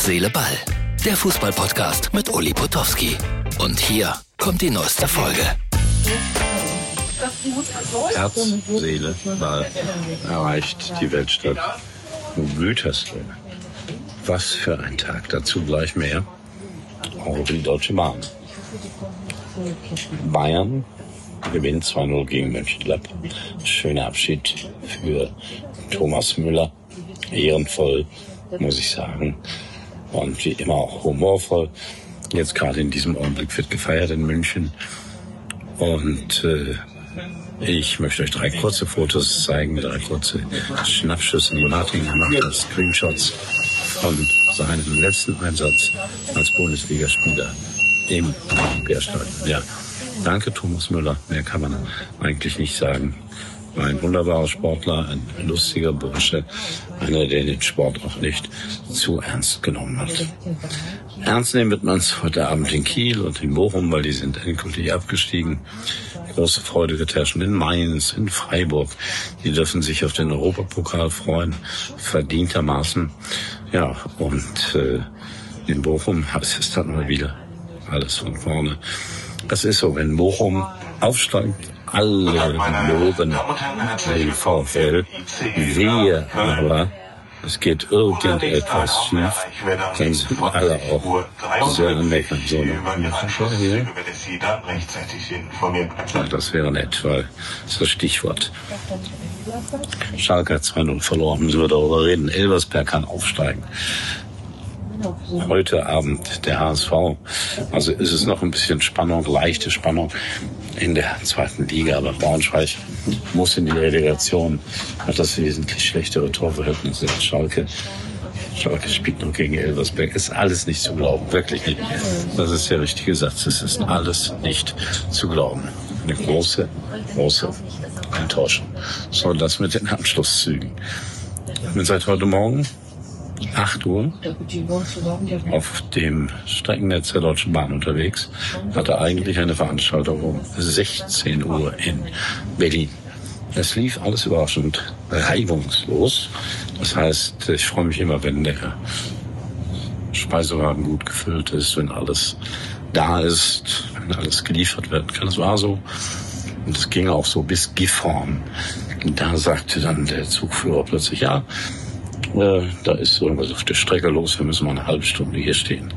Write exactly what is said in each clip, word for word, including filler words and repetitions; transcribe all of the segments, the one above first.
Herz, Seele, Ball. Der Fußball-Podcast mit Uli Potowski. Und hier kommt die neueste Folge. Herz, Seele, Ball erreicht die Weltstadt Gütersloh. Was für ein Tag, dazu gleich mehr. Auch über die Deutsche Bahn. Bayern gewinnt zwei null gegen Mönchengladbach. Schöner Abschied für Thomas Müller. Ehrenvoll, muss ich sagen. Und wie immer auch humorvoll. Jetzt gerade in diesem Augenblick wird gefeiert in München. Und äh, ich möchte euch drei kurze Fotos zeigen, drei kurze Schnappschüsse. Martin macht das Screenshots von seinem letzten Einsatz als Bundesligaspieler im Olympiastadion. Ja, danke Thomas Müller. Mehr kann man eigentlich nicht sagen. War ein wunderbarer Sportler, ein lustiger Bursche, einer, der den Sport auch nicht zu ernst genommen hat. Ernst nehmen wird man es heute Abend in Kiel und in Bochum, weil die sind endgültig abgestiegen. Große Freude wird herrschen in Mainz, in Freiburg. Die dürfen sich auf den Europapokal freuen, verdientermaßen. Ja, und äh, in Bochum heißt es dann mal wieder alles von vorne. Das ist so, wenn Bochum aufsteigt, alle loben den VfL. Wehe aber, es geht irgendetwas schief, dann sind alle auch sehr meckern. So, hier. Ja, das wäre nett, weil das ist das Stichwort. Schalke hat zwei null verloren, müssen wir darüber reden. Elversberg kann aufsteigen. Heute Abend der H S V. Also ist es noch ein bisschen Spannung, leichte Spannung in der zweiten Liga. Aber Braunschweig muss in die Relegation, hat das wesentlich schlechtere Torverhältnis als Schalke. Schalke spielt nur gegen Elversberg. Ist alles nicht zu glauben, wirklich nicht. Das ist der richtige Satz. Es ist alles nicht zu glauben. Eine große, große Enttäuschung. So, das mit den Anschlusszügen. Ich bin seit heute Morgen acht Uhr auf dem Streckennetz der Deutschen Bahn unterwegs, hatte eigentlich eine Veranstaltung um sechzehn Uhr in Berlin. Es lief alles überraschend reibungslos. Das heißt, ich freue mich immer, wenn der Speisewagen gut gefüllt ist, wenn alles da ist, wenn alles geliefert werden kann. Das war so. Und es ging auch so bis Gifhorn. Und da sagte dann der Zugführer plötzlich, ja, Äh, da ist irgendwas auf der Strecke los, wir müssen mal eine halbe Stunde hier stehen.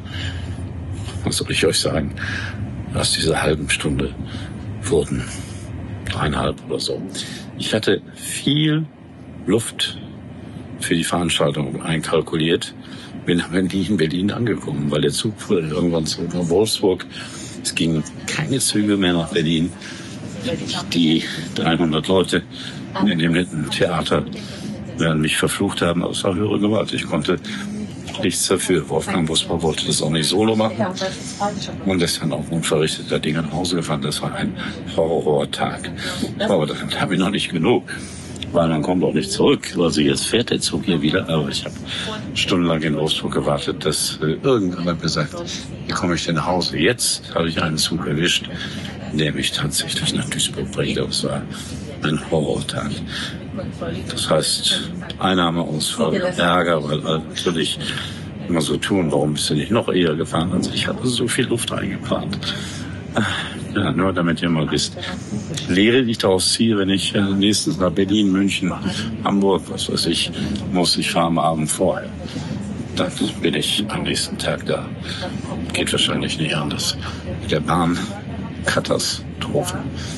Was soll ich euch sagen? Aus dieser halben Stunde wurden dreieinhalb oder so. Ich hatte viel Luft für die Veranstaltung einkalkuliert. Bin aber nie in Berlin angekommen, weil der Zug fuhr irgendwann zurück nach Wolfsburg. Es gingen keine Züge mehr nach Berlin. Die dreihundert Leute in dem netten Theater werden mich verflucht haben, aber es war höhere Gewalt. Ich konnte nichts dafür. Wolfgang Busbach wollte das auch nicht solo machen und ist dann auch unverrichteter Dinge nach Hause gefahren. Das war ein Horrortag. Aber dann habe ich noch nicht genug, weil man kommt auch nicht zurück. Also jetzt fährt der Zug hier wieder, aber ich habe stundenlang in Wolfsburg gewartet, dass äh, irgendjemand mir sagt, wie komme ich denn nach Hause? Jetzt habe ich einen Zug erwischt, der mich tatsächlich nach Duisburg bringt. Das war ein Horrortag. Das heißt, Einnahmeausfall, Ärger, weil alle natürlich immer so tun, warum bist du nicht noch eher gefahren? Also ich hatte so viel Luft eingeplant. Ja, nur damit ihr mal wisst. Lehre, die ich daraus ziehe, wenn ich äh, nächstens nach Berlin, München, Hamburg, was weiß ich, muss ich fahren am Abend vorher. Dann bin ich am nächsten Tag da. Geht wahrscheinlich nicht anders. Mit der Bahn Katastrophe.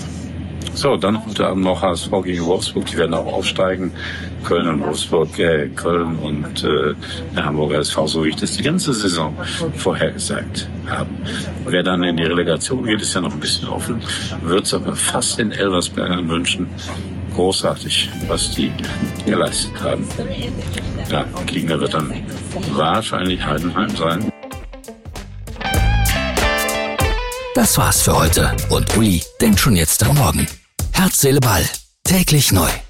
So, dann heute Abend noch H S V gegen Wolfsburg. Die werden auch aufsteigen. Köln und Wolfsburg, äh, Köln und äh, der Hamburger S V, so wie ich das die ganze Saison vorhergesagt habe. Wer dann in die Relegation geht, ist ja noch ein bisschen offen. Wird es aber fast den Elversbergern wünschen. Großartig, was die geleistet haben. Ja, Gegner wird dann wahrscheinlich Heidenheim sein. Das war's für heute. Und Uli denkt schon jetzt am Morgen. Herz, Seele, Ball. Täglich neu.